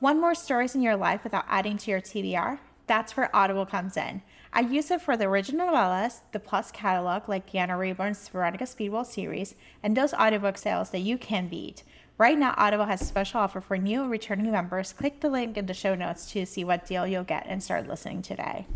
Want more stories in your life without adding to your TBR? That's where Audible comes in. I use it for the original novellas, the Plus catalog like Deanna Rayburn's Veronica Speedwell series, and those audiobook sales that you can beat. Right now, Audible has a special offer for new and returning members. Click the link in the show notes to see what deal you'll get and start listening today.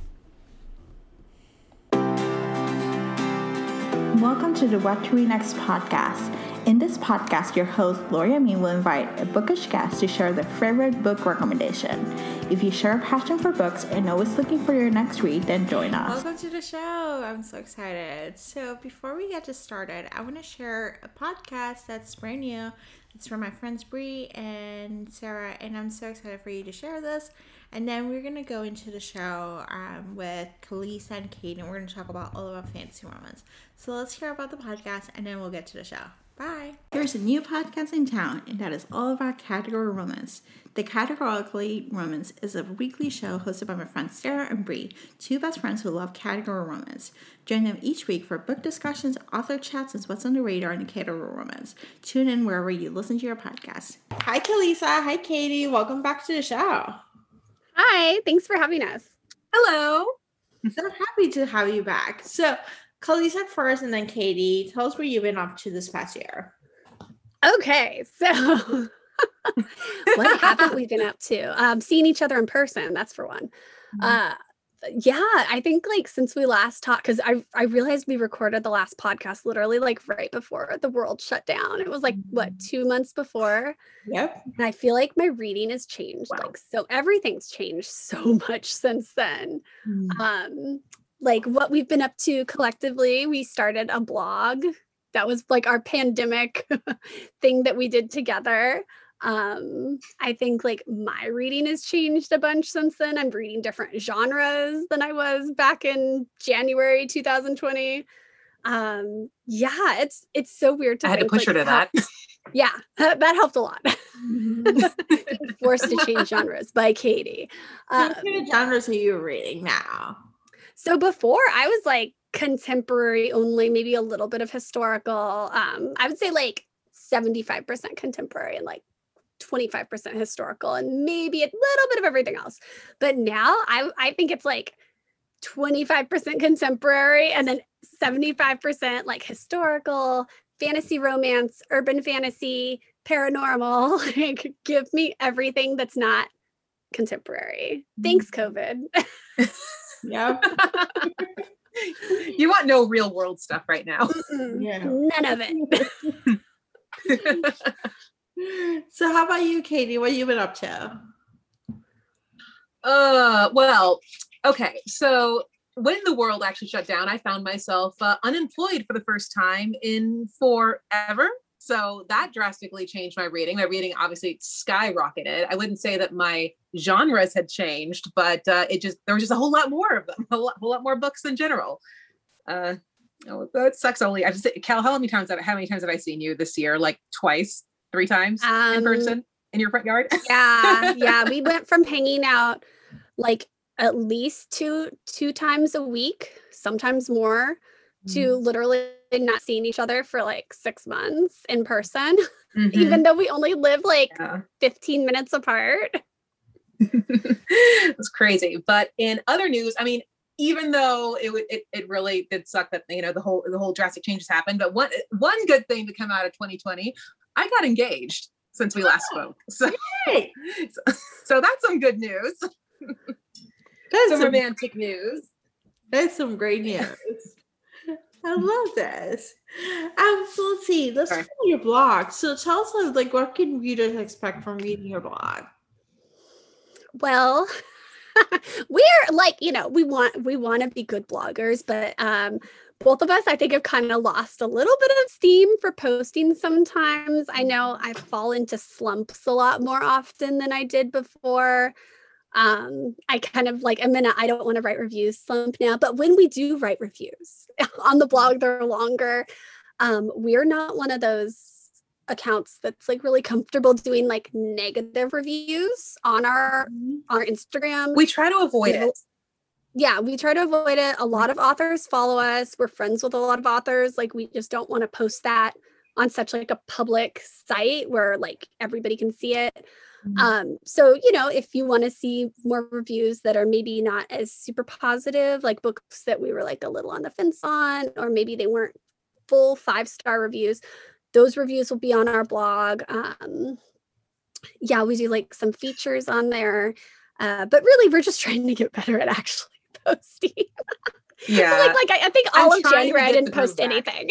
Welcome to the What to Read Next podcast. In this podcast, your host, Lori Amin, will invite a bookish guest to share their favorite book recommendation. If you share a passion for books and always looking for your next read, then join us. Welcome to the show. I'm so excited. So before we get started, I want to share a podcast that's brand new. It's from my friends Bree and Sarah, and I'm so excited for you to share this. And then we're going to go into the show with Kalisa and Kate, and we're going to talk about all about fantasy romance. So let's hear about the podcast, and then we'll get to the show. Bye. There's a new podcast in town, and that is all about Category Romance. The Categorically Romance is a weekly show hosted by my friends Sarah and Bree, two best friends who love Category Romance. Join them each week for book discussions, author chats, and what's on the radar in the Category Romance. Tune in wherever you listen to your podcast. Hi, Kalisa. Hi, Katie. Welcome back to the show. Hi. Thanks for having us. Hello. So happy to have you back. So, Kalisa first, and then Katie. Tell us what you've been up to this past year. Okay, so what haven't we been up to? Seeing each other in person, that's for one. Yeah, I think like since we last talked, because I realized we recorded the last podcast literally like right before the world shut down. It was like, what, 2 months before? Yep. And I feel like my reading has changed. Wow. Like, so everything's changed so much since then. Like what we've been up to collectively, we started a blog. That was like our pandemic thing that we did together. I think like my reading has changed a bunch since then. I'm reading different genres than I was back in January 2020. Yeah, it's so weird to I had to push her to that. Yeah, that helped a lot. Forced to change genres by Katie. What kind of genres are you reading now? So before I was like contemporary only, maybe a little bit of historical. I would say like 75% contemporary and like 25% historical and maybe a little bit of everything else. But now I think it's like 25% contemporary and then 75% like historical, fantasy romance, urban fantasy, paranormal. Like give me everything that's not contemporary. Thanks, COVID. Yep. You want no real world stuff right now. Yeah. None of it. So how about you, Katie? What have you been up to? Well, okay. So when the world actually shut down, I found myself unemployed for the first time in forever. So that drastically changed my reading. My reading obviously skyrocketed. I wouldn't say that my genres had changed, but there was just a whole lot more of them, a whole lot more books in general. That sucks. Only I just say, Cal, how many times have I seen you this year? Like twice, 3 times in person in your front yard? Yeah. We went from hanging out like at least two times a week, sometimes more, to literally not seeing each other for like 6 months in person, even though we only live like 15 minutes apart. It's crazy. But in other news, I mean, even though it really did suck that, you know, the whole drastic changes happened, but one good thing to come out of 2020, I got engaged since we last spoke. So that's some good news. That's some romantic news. That's some great news. I love this. So let's see. Let's go to your blog. So tell us, like, what can readers expect from reading your blog? Well, we're like, you know, we want to be good bloggers, but both of us, I think, have kind of lost a little bit of steam for posting sometimes. I know I fall into slumps a lot more often than I did before. I kind of like, I don't want to write reviews slump now, but when we do write reviews on the blog, they're longer. We're not one of those accounts that's like really comfortable doing like negative reviews on our Instagram. We try to avoid it. Yeah, we try to avoid it. A lot of authors follow us. We're friends with a lot of authors. Like, we just don't want to post that on such like a public site where like everybody can see it. So, if you want to see more reviews that are maybe not as super positive, like books that we were like a little on the fence on, or maybe they weren't full 5-star reviews, those reviews will be on our blog. We do like some features on there. But really, we're just trying to get better at actually posting. Yeah. I think all of January I didn't post anything.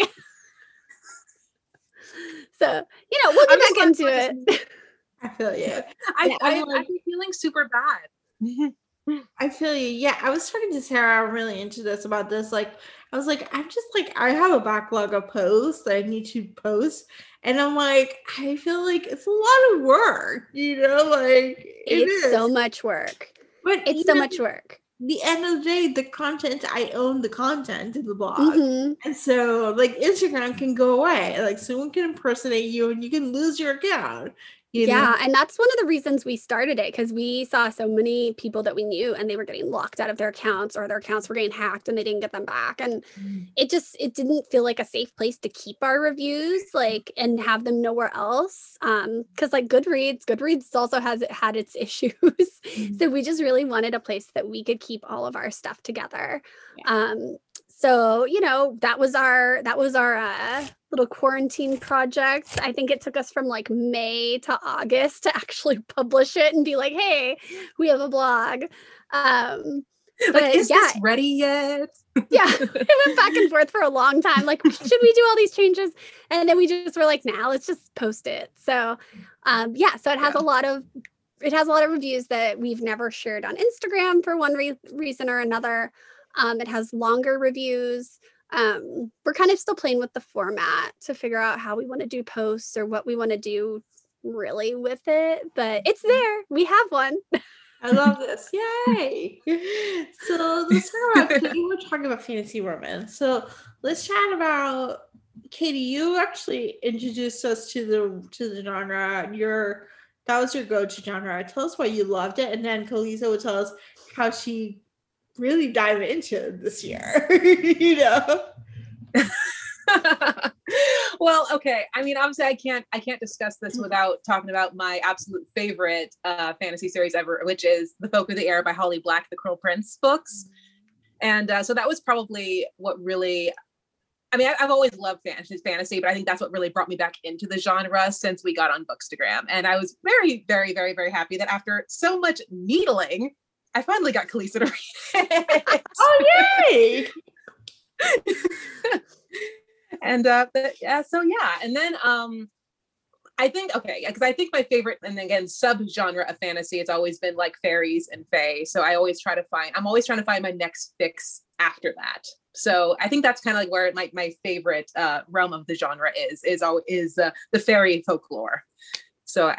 So, we'll get back into it. I feel you. I've been feeling super bad. I feel you. Yeah, I was talking to Sarah. I'm really into this about this. Like, I was like, I'm just like, I have a backlog of posts that I need to post. And I'm like, I feel like it's a lot of work, like it's so much work. But it's so much work. The end of the day, the content, I own the content in the blog. And so like Instagram can go away. Like someone can impersonate you and you can lose your account. And that's one of the reasons we started it, because we saw so many people that we knew and they were getting locked out of their accounts, or their accounts were getting hacked and they didn't get them back. And it didn't feel like a safe place to keep our reviews, like, and have them nowhere else. Because like Goodreads also has had its issues. So we just really wanted a place that we could keep all of our stuff together. So, that was our little quarantine project. I think it took us from like May to August to actually publish it and be like, hey, we have a blog. But is this ready yet? It went back and forth for a long time. Like, should we do all these changes? And then we just were like, nah, let's just post it. So, so it has a lot of reviews that we've never shared on Instagram for one reason or another. It has longer reviews. We're kind of still playing with the format to figure out how we want to do posts or what we want to do really with it, but it's there. We have one. I love this. Yay. So let's talk about, we were talking about fantasy romance. So let's chat about, Katie, you actually introduced us to the genre. That was your go-to genre. Tell us why you loved it. And then Kalisa will tell us how she really dive into this year. Well, okay. I mean, obviously I can't discuss this without talking about my absolute favorite fantasy series ever, which is The Folk of the Air by Holly Black, the Cruel Prince books. And so that was probably what really, I mean, I've always loved fantasy, but I think that's what really brought me back into the genre since we got on Bookstagram. And I was very, very, very, very happy that after so much needling, I finally got Kalisa to read it. Oh, yay! And and then I think, because I think my favorite, and again, subgenre of fantasy, it's always been like fairies and fae. So I'm always trying to find my next fix after that. So I think that's kind of like where my favorite realm of the genre is the fairy folklore. So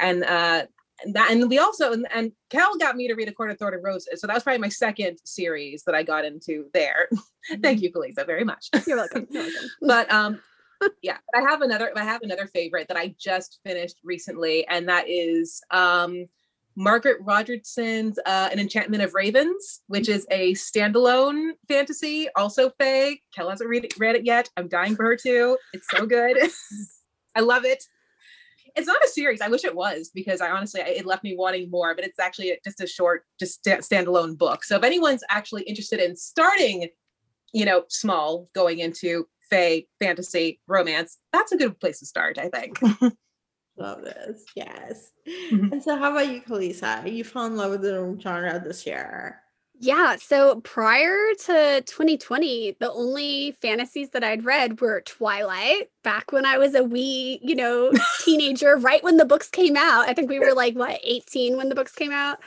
and we also, and Cal got me to read A Court of Thorn and Roses. So that was probably my second series that I got into there. Thank you, Kalisa, very much. You're welcome. But but I have another favorite that I just finished recently, and that is Margaret Rogerson's An Enchantment of Ravens, which is a standalone fantasy, also fae. Kel hasn't read it yet. I'm dying for her to. It's so good. I love it. It's not a series. I wish it was, because it left me wanting more, but it's actually just a short, standalone book. So if anyone's actually interested in starting, small, going into fae, fantasy, romance, that's a good place to start, I think. Love this. Yes. And so how about you, Kalisa? You fell in love with the genre this year. Yeah. So prior to 2020, the only fantasies that I'd read were Twilight, back when I was a wee, teenager, right when the books came out. I think we were like, 18 when the books came out.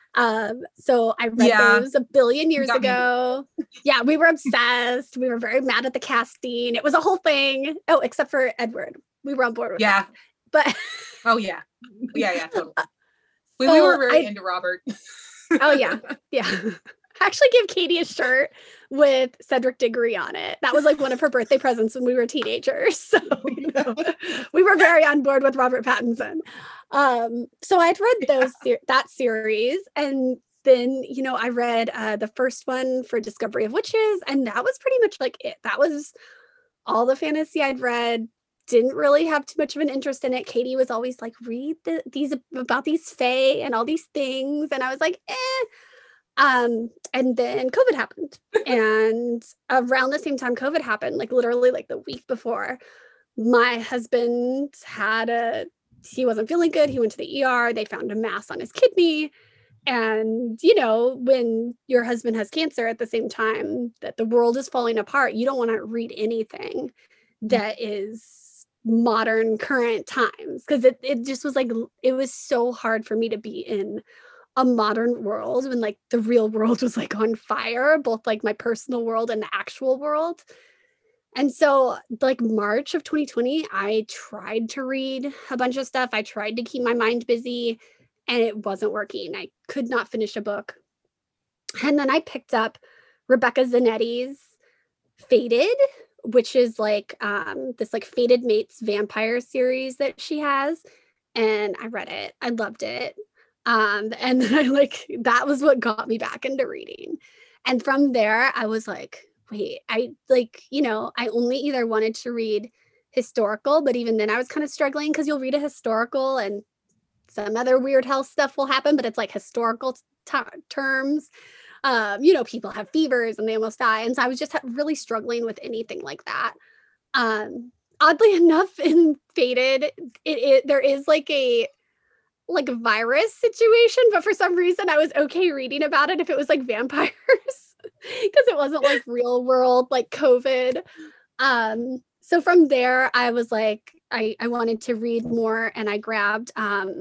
So I read those a billion years ago. Yeah, we were obsessed. We were very mad at the casting. It was a whole thing. Oh, except for Edward. We were on board with that. But oh yeah. Yeah, totally. We were very into Robert. Oh yeah. I actually gave Katie a shirt with Cedric Diggory on it. That was like one of her birthday presents when we were teenagers. So we were very on board with Robert Pattinson. So I'd read that series, and then I read the first one for Discovery of Witches, and that was pretty much like it. That was all the fantasy I'd read didn't really have too much of an interest in it. Katie was always like, read these about these fae and all these things. And I was like, eh. And then COVID happened. And around the same time COVID happened, like literally like the week before, my husband he wasn't feeling good. He went to the ER. They found a mass on his kidney. And, you know, when your husband has cancer at the same time that the world is falling apart, you don't want to read anything that is modern current times, because it just was like, it was so hard for me to be in a modern world when like the real world was like on fire, both like my personal world and the actual world. And so like March of 2020, I tried to read a bunch of stuff. I tried to keep my mind busy and it wasn't working. I could not finish a book. And then I picked up Rebecca Zanetti's Fated, which is like this like Fated Mates vampire series that she has. And I read it. I loved it. And then that was what got me back into reading. And from there, I was like, wait, I only either wanted to read historical, but even then I was kind of struggling because you'll read a historical and some other weird health stuff will happen, but it's like historical terms. People have fevers and they almost die. And so I was just really struggling with anything like that. Oddly enough, in Fated, there is like a virus situation, but for some reason I was okay reading about it if it was like vampires because it wasn't like real world like COVID. So from there I was like, I wanted to read more, and I grabbed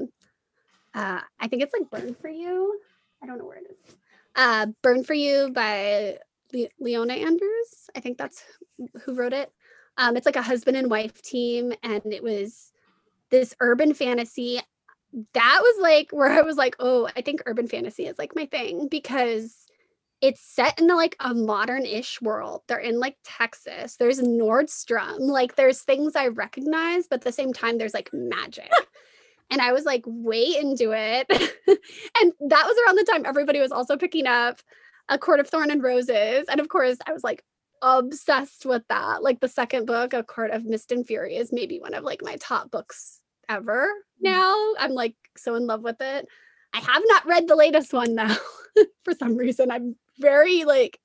I think it's like Burn for You. I don't know where it is. Burn for You by Leona Andrews. I think that's who wrote it. It's like a husband and wife team, and it was this urban fantasy. That was like where I was like, oh, I think urban fantasy is like my thing, because it's set in like a modern-ish world. They're in like Texas. There's Nordstrom. Like there's things I recognize, but at the same time, there's like magic. And I was like way into it. And that was around the time everybody was also picking up A Court of Thorn and Roses. And of course, I was like obsessed with that. Like the second book, A Court of Mist and Fury, is maybe one of like my top books ever now. I'm like so in love with it. I have not read the latest one though. For some reason, I'm very like,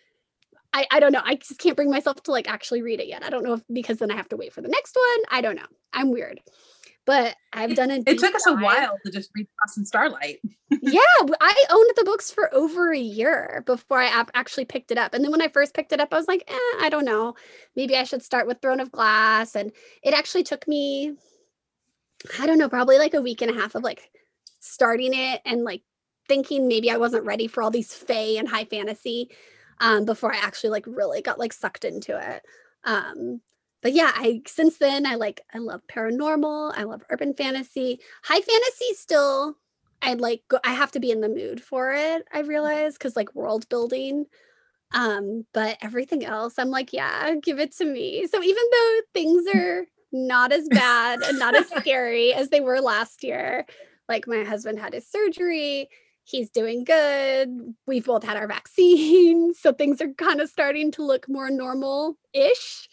I don't know. I just can't bring myself to like actually read it yet. I don't know if because then I have to wait for the next one. I don't know. I'm weird. But I've done it. It took us a while to just read Frost and Starlight. Yeah, I owned the books for over a year before I actually picked it up. And then when I first picked it up, I was like, I don't know. Maybe I should start with Throne of Glass. And it actually took me, I don't know, probably like a week and a half of like starting it and like thinking maybe I wasn't ready for all these fae and high fantasy before I actually like really got like sucked into it. But yeah, since then I love paranormal. I love urban fantasy. High fantasy still, I have to be in the mood for it, I realize, because like world building. But everything else, I'm like, yeah, give it to me. So even though things are not as bad and not as scary as they were last year, like my husband had his surgery, he's doing good. We've both had our vaccines. So things are kind of starting to look more normal-ish.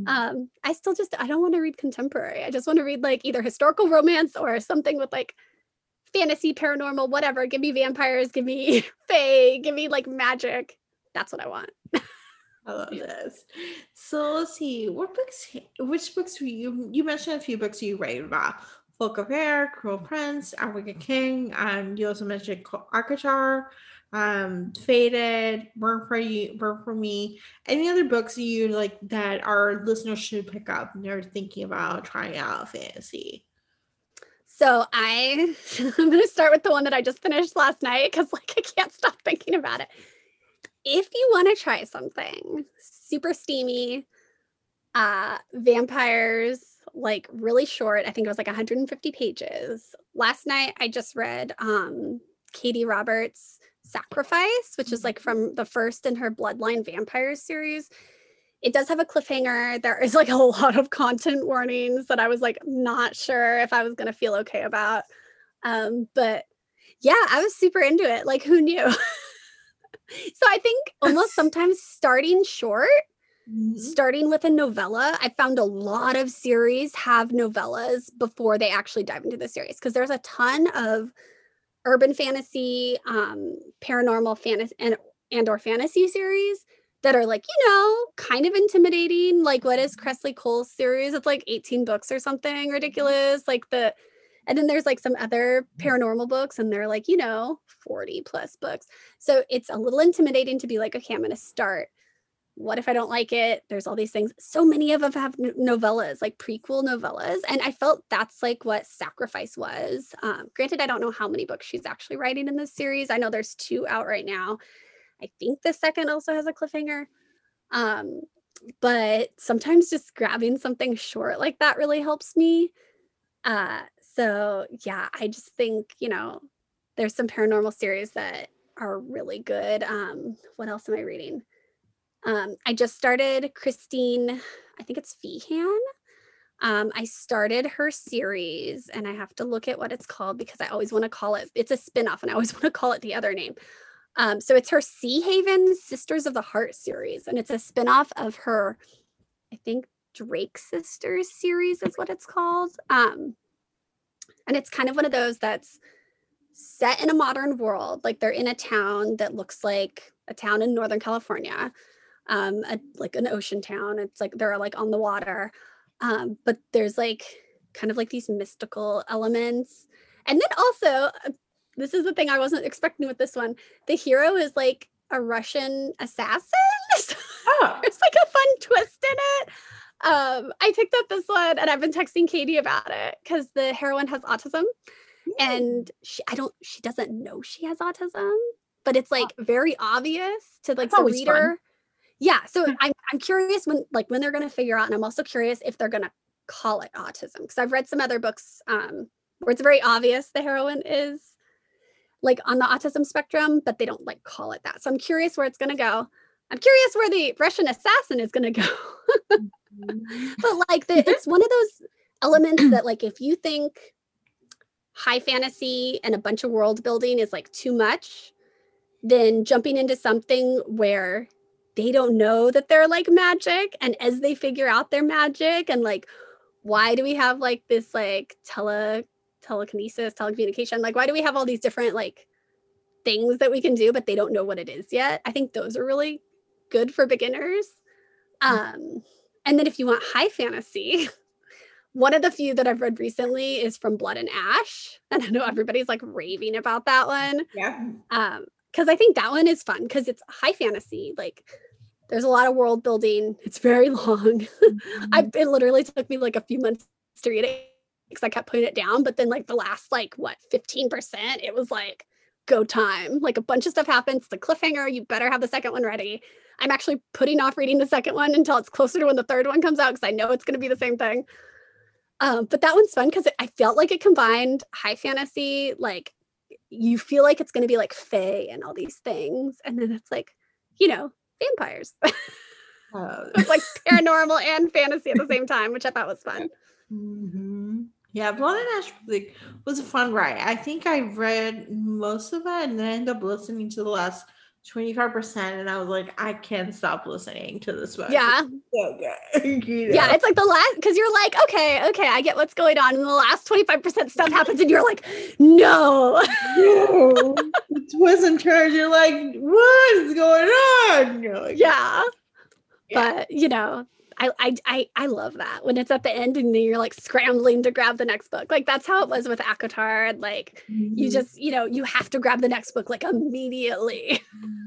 I don't want to read contemporary. I just want to read like either historical romance or something with like fantasy, paranormal, whatever. Give me vampires, give me fae, give me like magic. That's what I want. I love this. So let's see, which books were you mentioned a few books you read about. Folk of Air, Cruel Prince, African King. You also mentioned Archachar, Fated, Burn for Me. Any other books you like that our listeners should pick up when they're thinking about trying out fantasy? So I'm going to start with the one that I just finished last night because like I can't stop thinking about it. If you want to try something super steamy, vampires, like really short, I think it was like 150 pages. Last night I just read Katie Roberts' Sacrifice, which is like from the first in her Bloodline Vampires series. It does have a cliffhanger. There is like a lot of content warnings that I was like not sure if I was going to feel okay about. But yeah, I was super into it. Like who knew? So I think almost sometimes starting short starting with a novella. I found a lot of series have novellas before they actually dive into the series, because there's a ton of urban fantasy, paranormal fantasy, and or fantasy series that are like, kind of intimidating. Like, what is Cressley Cole's series? It's like 18 books or something ridiculous. And then there's like some other paranormal books, and they're like, 40 plus books. So it's a little intimidating to be like, okay, I'm going to start. What if I don't like it? There's all these things. So many of them have novellas, like prequel novellas. And I felt that's like what Sacrifice was. Granted, I don't know how many books she's actually writing in this series. I know there's 2 out right now. I think the second also has a cliffhanger. But sometimes just grabbing something short like that really helps me. So yeah, I just think, there's some paranormal series that are really good. What else am I reading? I just started Christine, I think it's Feehan. I started her series, and I have to look at what it's called because I always want to call it's a spinoff, and I always want to call it the other name. So it's her Sea Haven Sisters of the Heart series, and it's a spinoff of her, I think, Drake Sisters series is what it's called. And it's kind of one of those that's set in a modern world. Like, they're in a town that looks like a town in Northern California, like an ocean town. It's like they're like on the water, but there's like kind of like these mystical elements. And then also, this is the thing I wasn't expecting with this one. The hero is like a Russian assassin. Oh. It's like a fun twist in it. I picked up this one, and I've been texting Katie about it because the heroine has autism, and she doesn't know she has autism, but it's like very obvious to like the reader. Fun. Yeah. So I'm curious when they're going to figure out, and I'm also curious if they're going to call it autism, because I've read some other books where it's very obvious the heroine is like on the autism spectrum, but they don't like call it that. So I'm curious where it's going to go. I'm curious where the Russian assassin is going to go. But like it's one of those elements that, like, if you think high fantasy and a bunch of world building is like too much, then jumping into something where they don't know that they're like magic, and as they figure out their magic, and like, why do we have like this like telekinesis, telecommunication, like why do we have all these different like things that we can do, but they don't know what it is yet? I think those are really good for beginners. And then if you want high fantasy, one of the few that I've read recently is From Blood and Ash, and I know everybody's like raving about that one. Yeah. Because I think that one is fun because it's high fantasy. Like, there's a lot of world building. It's very long. It literally took me like a few months to read it because I kept putting it down. But then like the last 15%, it was like go time. Like, a bunch of stuff happens. The cliffhanger, you better have the second one ready. I'm actually putting off reading the second one until it's closer to when the third one comes out, because I know it's going to be the same thing. But that one's fun because I felt like it combined high fantasy, like you feel like it's going to be like fae and all these things, and then it's like, vampires. It's like paranormal and fantasy at the same time, which I thought was fun. Mm-hmm. Yeah, Blood and Ash was a fun ride. I think I read most of it, and then I ended up listening to the last 25%, and I was like, I can't stop listening to this book. Yeah. So good. Yeah, it's like the last, because you're like, okay, I get what's going on, and the last 25% stuff happens, and you're like, no. It wasn't turned. You're like, what is going on? You're like, yeah. But I love that when it's at the end and then you're like scrambling to grab the next book. Like, that's how it was with ACOTAR. Like, you just, you have to grab the next book like immediately.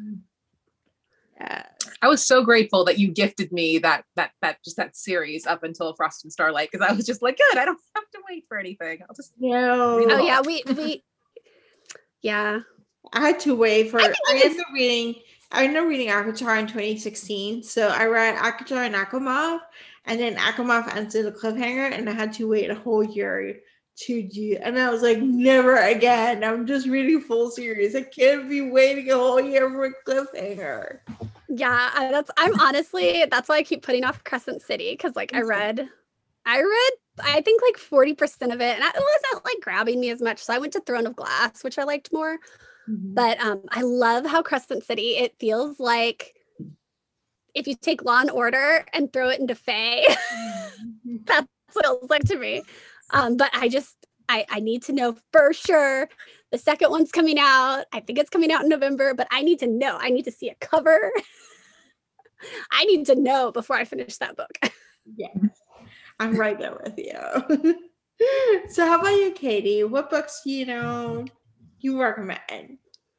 Yeah. I was so grateful that you gifted me that series up until Frost and Starlight, because I was just like, good, I don't have to wait for anything. I'll just no. Oh yeah, we yeah. I had to wait for I ended up reading ACOTAR in 2016. So I read ACOTAR and ACOMAF, and then ACOMAF ended the cliffhanger, and I had to wait a whole year to do, and I was like, never again. I'm just reading full series. I can't be waiting a whole year for a cliffhanger. Yeah, that's why I keep putting off Crescent City, because like I read I think like 40% of it, and it wasn't like grabbing me as much. So I went to Throne of Glass, which I liked more. Mm-hmm. But I love how Crescent City, it feels like if you take Law and Order and throw it into Faye, that's what it feels like to me. But I need to know for sure. The second one's coming out. I think it's coming out in November, but I need to know. I need to see a cover. I need to know before I finish that book. Yeah, I'm right there with you. So how about you, Katie? What books, you recommend?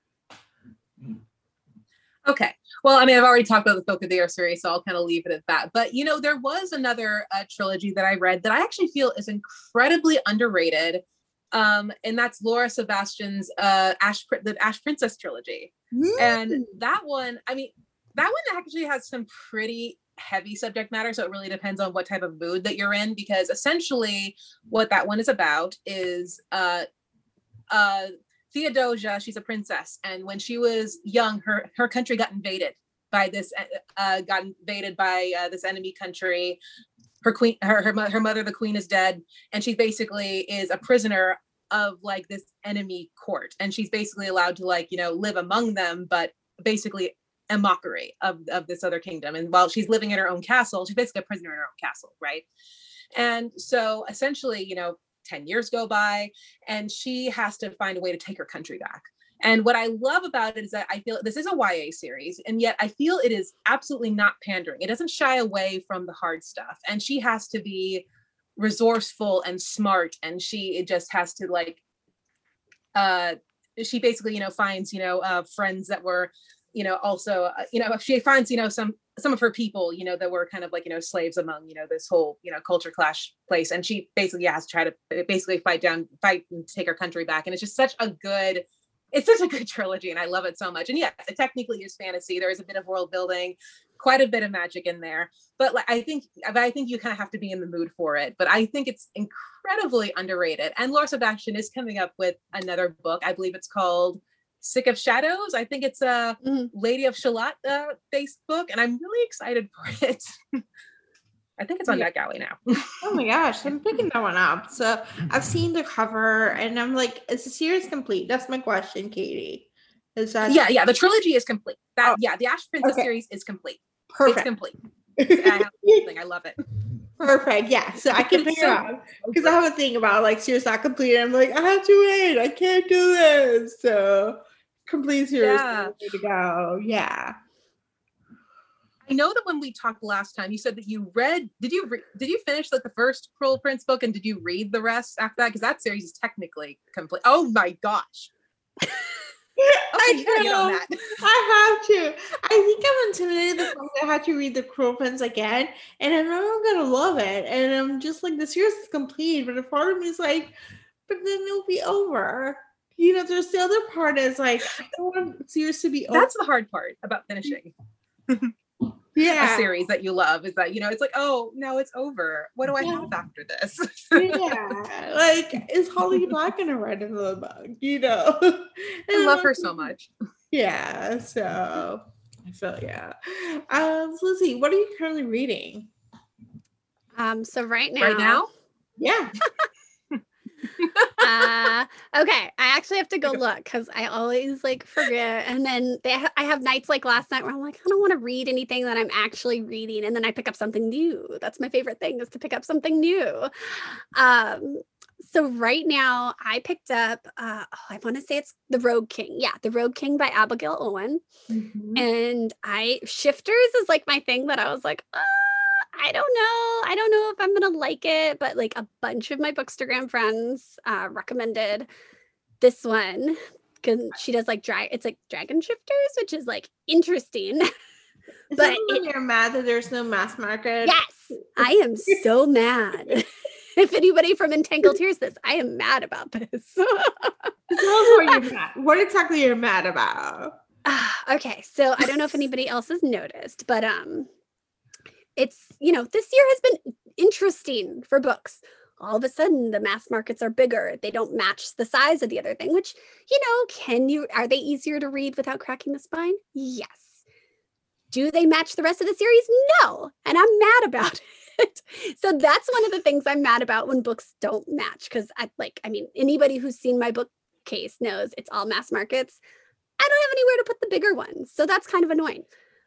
Okay. Well, I mean, I've already talked about the Book of the Year series, so I'll kind of leave it at that. But, there was another trilogy that I read that I actually feel is incredibly underrated. And that's Laura Sebastian's the Ash Princess trilogy. And that one actually has some pretty heavy subject matter. So it really depends on what type of mood that you're in, because essentially what that one is about is Theodosia, she's a princess, and when she was young, her country got invaded by this this enemy country. Her queen, her mother, the queen, is dead, and she basically is a prisoner of like this enemy court, and she's basically allowed to live among them, but basically a mockery of this other kingdom. And while she's living in her own castle, she's basically a prisoner in her own castle, right? And so essentially, 10 years go by and she has to find a way to take her country back. And what I love about it is that I feel this is a YA series, and yet I feel it is absolutely not pandering. It doesn't shy away from the hard stuff. And she has to be resourceful and smart. And she just has to she basically, finds, friends that were, also, she finds, some of her people, that were kind of slaves among, this whole, culture clash place. And she basically has to try to basically fight and take her country back. And it's just such a good trilogy. And I love it so much. And yes, it technically is fantasy. There is a bit of world building, quite a bit of magic in there. But I think you kind of have to be in the mood for it. But I think it's incredibly underrated. And Laura Sebastian is coming up with another book. I believe it's called Sick of Shadows. I think it's a Lady of Shalott based book, and I'm really excited for it. I think it's on NetGalley now. Oh my gosh, I'm picking that one up. So I've seen the cover, and I'm like, is the series complete? That's my question, Katie. Is that yeah, the trilogy is complete. The Ash Princess series is complete. Perfect. It's complete. I have the whole thing. I love it. Perfect. Yeah. So I can pick it up because I have a thing about series not complete. I'm like, I have to wait. I can't do this. So complete series ready to go. Yeah. I know that when we talked last time, you said that you read. Did you finish the first Cruel Prince book, and did you read the rest after that? Because that series is technically complete. Oh my gosh. I know. I have to. I think I'm intimidated the fact that I had to read The Cruel Prince again, and I know I'm gonna love it. And I'm just like, the series is complete, but a part of me is like, but then it'll be over. There's the other part is like, I don't want the series to be over. That's the hard part about finishing. A series that you love is that it's like, oh no, it's over. What do I have after this? Is Holly Black gonna write another book? I love her so much. Yeah, so I feel Lizzie, what are you currently reading? So right now, yeah. Okay, I actually have to go look because I always forget, and then I have nights like last night where I'm like, I don't want to read anything that I'm actually reading, and then I pick up something new. That's my favorite thing, is to pick up something new. So right now I picked up I want to say it's The Rogue King. Yeah, The Rogue King by Abigail Owen. And Shifters is my thing that I was like, I don't know if I'm gonna like it, but a bunch of my Bookstagram friends recommended this one because she does it's Dragon Shifters, which is interesting. But you're mad that there's no mass market. Yes, I am so mad. If anybody from Entangled hears this, I am mad about this. Tell us what you're mad. What exactly you're mad about? Okay, so I don't know if anybody else has noticed, but it's, this year has been interesting for books. All of a sudden, the mass markets are bigger. They don't match the size of the other thing, which, are they easier to read without cracking the spine? Yes. Do they match the rest of the series? No. And I'm mad about it. So that's one of the things I'm mad about when books don't match. Because anybody who's seen my bookcase knows it's all mass markets. I don't have anywhere to put the bigger ones. So that's kind of annoying.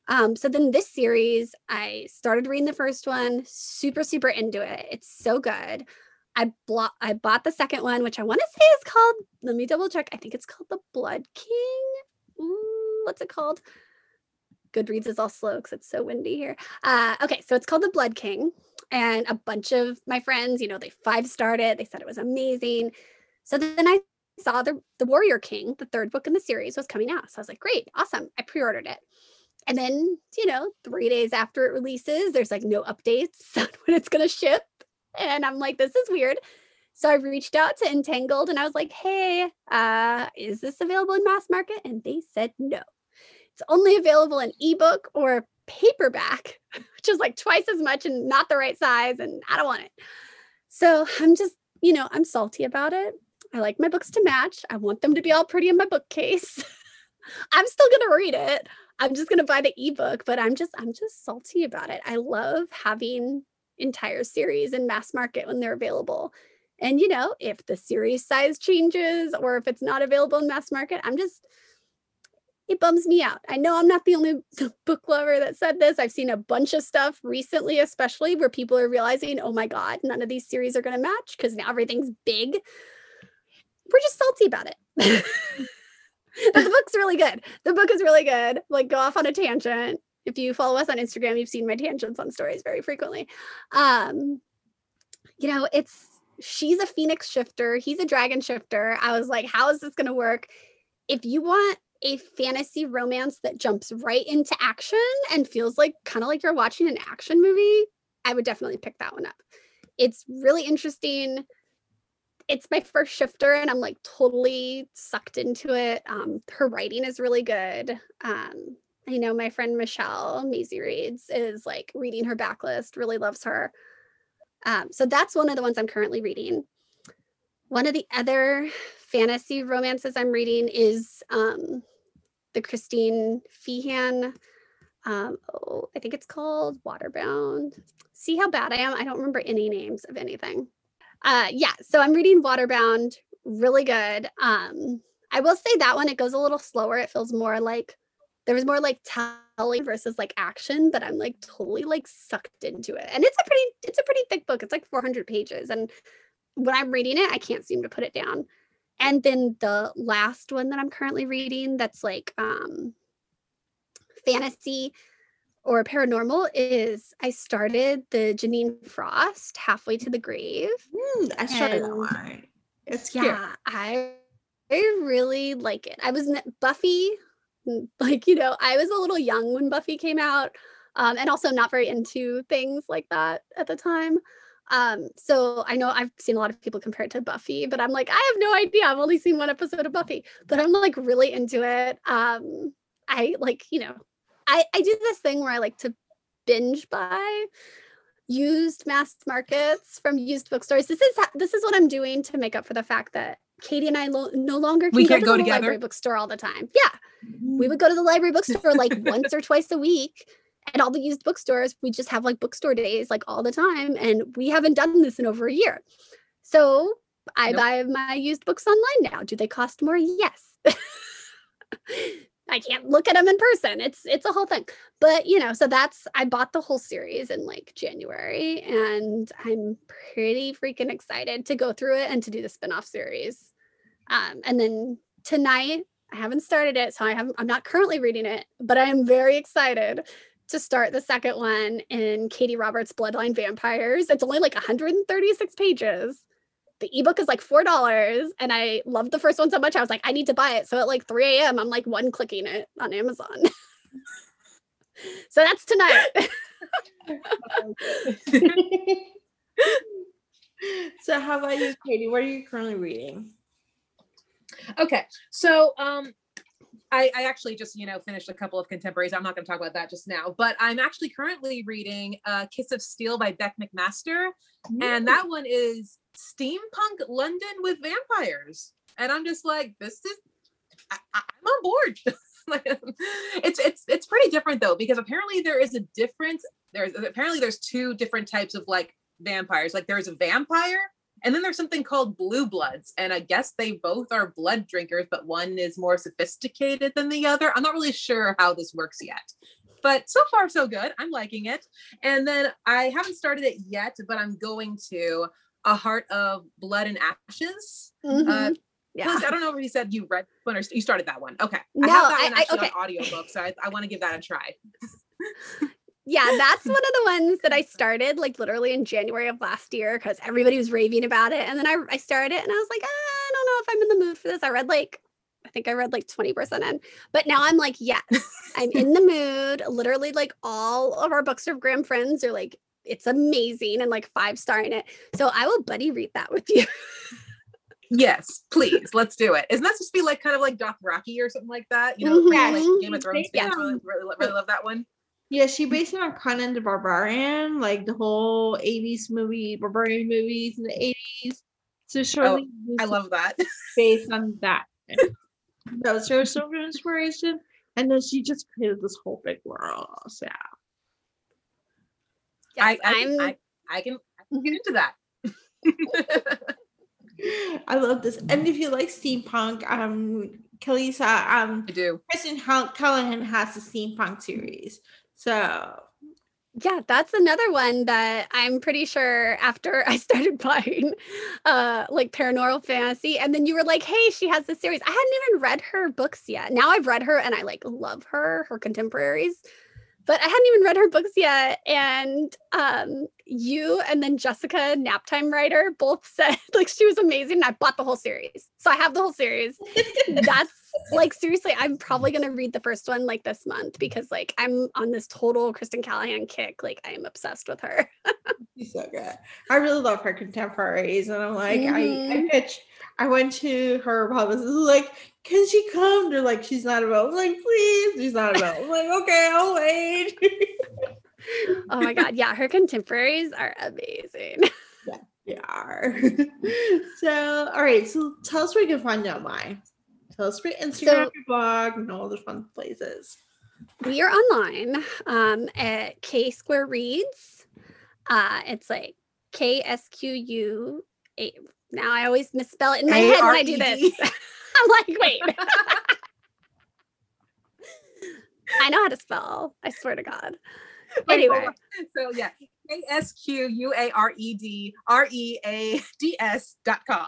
So then this series, I started reading the first one, super, super into it. It's so good. I bought the second one, which I want to say is called, let me double check. I think it's called The Blood King. What's it called? Goodreads is all slow because it's so windy here. Okay, so it's called The Blood King. And a bunch of my friends, they 5-starred it. They said it was amazing. So then I saw the Warrior King, the third book in the series, was coming out. So I was like, great, awesome. I pre-ordered it. And then, 3 days after it releases, there's like no updates on when it's going to ship. And I'm like, this is weird. So I reached out to Entangled and I was like, hey, is this available in mass market? And they said no. It's only available in ebook or paperback, which is like twice as much and not the right size. And I don't want it. So I'm just, I'm salty about it. I like my books to match. I want them to be all pretty in my bookcase. I'm still going to read it. I'm just going to buy the ebook, but I'm just salty about it. I love having entire series in mass market when they're available. And, if the series size changes or if it's not available in mass market, it bums me out. I know I'm not the only book lover that said this. I've seen a bunch of stuff recently, especially where people are realizing, oh my God, none of these series are going to match because now everything's big. We're just salty about it. But the book's really good. The book is really good. Like, go off on a tangent. If you follow us on Instagram, you've seen my tangents on stories very frequently. She's a phoenix shifter. He's a dragon shifter. I was like, how is this going to work? If you want a fantasy romance that jumps right into action and feels like kind of like you're watching an action movie, I would definitely pick that one up. It's really interesting. It's my first shifter and I'm like totally sucked into it. Her writing is really good. I know my friend Michelle Maisie Reads is like reading her backlist, really loves her. So that's one of the ones I'm currently reading. One of the other fantasy romances I'm reading is the Christine Feehan. I think it's called Waterbound. See how bad I am? I don't remember any names of anything. So I'm reading Waterbound, really good. I will say that one, it goes a little slower. It feels more like, there was more like telling versus like action, but I'm like totally like sucked into it. And it's a pretty thick book. It's like 400 pages. And when I'm reading it, I can't seem to put it down. And then the last one that I'm currently reading that's like fantasy or paranormal is I started the Janine Frost Halfway to the Grave. I started that one. It's cute. Yeah, I really like it. I was Buffy, like, I was a little young when Buffy came out, and also not very into things like that at the time. So I know I've seen a lot of people compare it to Buffy, but I'm like, I have no idea. I've only seen one episode of Buffy, but I'm like really into it. I like, I do this thing where I like to binge buy used mass markets from used bookstores. This is what I'm doing to make up for the fact that Katie and I no longer can go to the library bookstore all the time. Yeah, we would go to the library bookstore like once or twice a week. And all the used bookstores, we just have like bookstore days like all the time. And we haven't done this in over a year. So I buy my used books online now. Do they cost more? Yes. I can't look at them in person. It's a whole thing. But, so I bought the whole series in like January and I'm pretty freaking excited to go through it and to do the spinoff series. And then tonight, I haven't started it, so I'm not currently reading it, but I am very excited to start the second one in Katie Roberts' Bloodline Vampires. It's only like 136 pages. The ebook is like $4, and I loved the first one so much. I was like, I need to buy it. So at like 3 a.m., I'm like one-clicking it on Amazon. So that's tonight. So how about you, Katie? What are you currently reading? Okay, so I actually just, finished a couple of contemporaries. I'm not going to talk about that just now, but I'm actually currently reading Kiss of Steel by Beck McMaster. And that one is steampunk London with vampires. And I'm just like, I'm on board. It's pretty different though, because apparently there is a difference. There's two different types of like vampires. Like there's a vampire, and then there's something called blue bloods. And I guess they both are blood drinkers, but one is more sophisticated than the other. I'm not really sure how this works yet. But so far, so good. I'm liking it. And then I haven't started it yet, but I'm going to A Heart of Blood and Ashes. Yeah. Liz, I don't know if you said you read one or you started that one. Okay. No, I have that one actually okay. on audiobook, so I want to give that a try. Yeah, that's one of the ones that I started like literally in January of last year because everybody was raving about it. And then I started it and I was like, I don't know if I'm in the mood for this. I think I read like 20% in, but now I'm like, yes, I'm in the mood. Literally, like all of our Bookstagram friends are like, it's amazing and like 5-starring it. So I will buddy read that with you. Yes, please. Let's do it. Isn't that supposed to be like kind of like Dothraki or something like that? You know, like Game of Thrones fans really love that one. Yeah, she based it on Conan the Barbarian, like the whole 80s movie, Barbarian movies in the 80s. So surely I love that. Based on that. That was her sort of inspiration. And then she just created this whole big world. So Yes, I can get into that. I love this. And if you like steampunk, Kalisa, I do. Kristen Callahan has the steampunk series. So yeah, that's another one that I'm pretty sure after I started buying like Paranormal Fantasy, and then you were like, hey, she has this series. I hadn't even read her books yet. Now I've read her and I like love her contemporaries. But I hadn't even read her books yet. And you and then Jessica, Naptime writer, both said like she was amazing. And I bought the whole series. So I have the whole series. That's like, seriously, I'm probably going to read the first one like this month because like I'm on this total Kristen Callahan kick. Like I am obsessed with her. She's so good. I really love her contemporaries. And I'm like, I went to her publicist like, can she come? They're like, she's not available. I'm like, please, she's not available. I'm like, okay, I'll wait. Oh my God. Yeah, her contemporaries are amazing. Yeah, they are. So, all right. So tell us where you can find you online. Tell us your Instagram, your blog, and all the fun places. We are online at K Square Reads. It's like KSQU. Now I always misspell it in my head when I do this. I'm like, wait. I know how to spell. I swear to God. Anyway. So yeah, KSQUAREDREADS.com.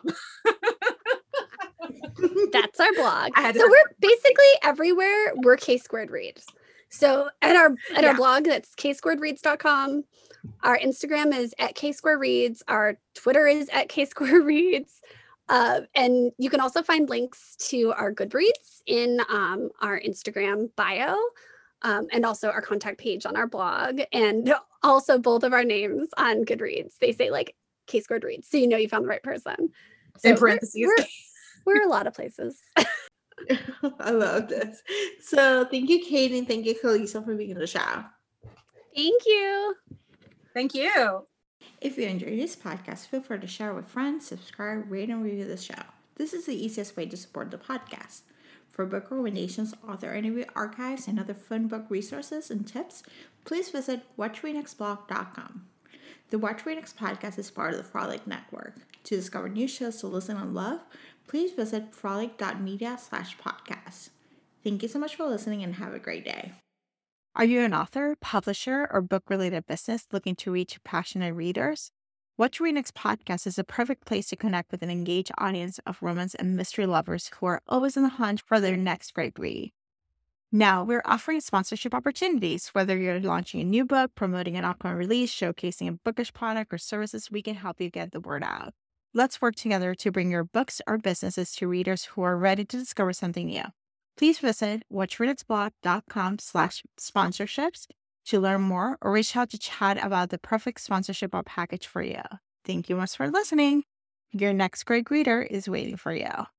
That's our blog. So we're basically everywhere. We're K Squared Reads. So at our blog, that's ksquaredreads.com. Our Instagram is at ksquarereads. Our Twitter is at ksquarereads. And you can also find links to our Goodreads in our Instagram bio, and also our contact page on our blog, and also both of our names on Goodreads. They say like K Squared Reads, so you know you found the right person. So in parentheses. We're a lot of places. I love this. So thank you, Kate, and thank you, Kalisa, for being on the show. Thank you. Thank you. If you enjoyed this podcast, feel free to share with friends, subscribe, rate, and review the show. This is the easiest way to support the podcast. For book recommendations, author interview archives, and other fun book resources and tips, please visit WhatchWeNextBlog.com. The Watch Read Next podcast is part of the Frolic Network. To discover new shows to listen and love, please visit frolic.media/podcast. Thank you so much for listening and have a great day. Are you an author, publisher, or book-related business looking to reach passionate readers? What Read Next podcast is a perfect place to connect with an engaged audience of romance and mystery lovers who are always on the hunt for their next great read. Now, we're offering sponsorship opportunities. Whether you're launching a new book, promoting an upcoming release, showcasing a bookish product or services, we can help you get the word out. Let's work together to bring your books or businesses to readers who are ready to discover something new. Please visit WhatchReadNextBlog.com/sponsorships to learn more or reach out to chat about the perfect sponsorship or package for you. Thank you much for listening. Your next great reader is waiting for you.